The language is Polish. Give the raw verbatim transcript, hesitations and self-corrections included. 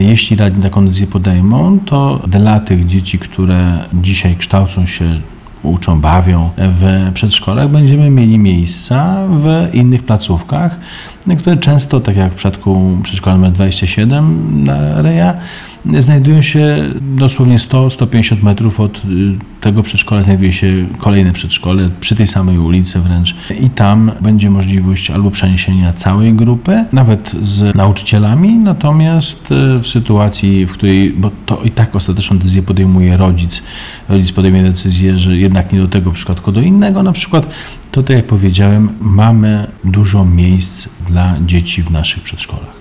Jeśli radni taką decyzję podejmą, to dla tych dzieci, które dzisiaj kształcą się, uczą, bawią w przedszkolach, będziemy mieli miejsca w innych placówkach, które często, tak jak w przypadku przedszkola numer dwadzieścia siedem na Reja, znajdują się dosłownie sto do stu pięćdziesięciu metrów od tego przedszkola, znajduje się kolejne przedszkole przy tej samej ulicy wręcz i tam będzie możliwość albo przeniesienia całej grupy, nawet z nauczycielami, natomiast w sytuacji, w której, bo to i tak ostateczną decyzję podejmuje rodzic, rodzic podejmie decyzję, że jednak nie do tego przedszkola, tylko do innego na przykład, to tak jak powiedziałem, mamy dużo miejsc dla dzieci w naszych przedszkolach.